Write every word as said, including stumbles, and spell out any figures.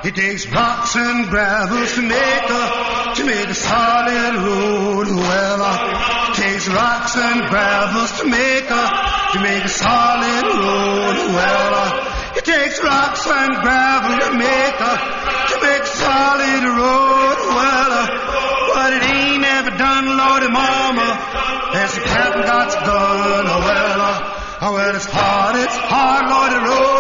It takes rocks and gravels to make a, to make a solid road. Well, uh, it takes rocks and gravels to make a, to make a solid road. Well, uh, it takes rocks and gravel to make a, to make a solid road. Well, uh, but it ain't never done, Lordy Mama, as the captain got gun. Oh, well, uh, oh, well, it's hard, it's hard, Lordy Road.